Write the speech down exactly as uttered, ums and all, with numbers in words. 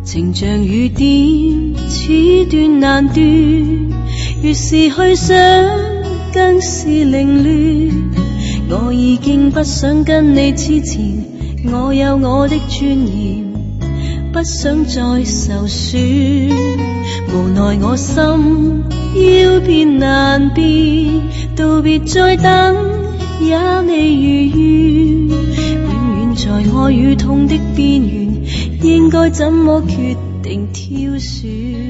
情像雨點，此斷難斷，越是去想，更是凌亂。我已經不想跟你痴纏，我有我的尊嚴，不想再受損。無奈我心要變難變，道別再等也未如願，永遠在愛與痛的邊緣，應該怎麼決定挑選？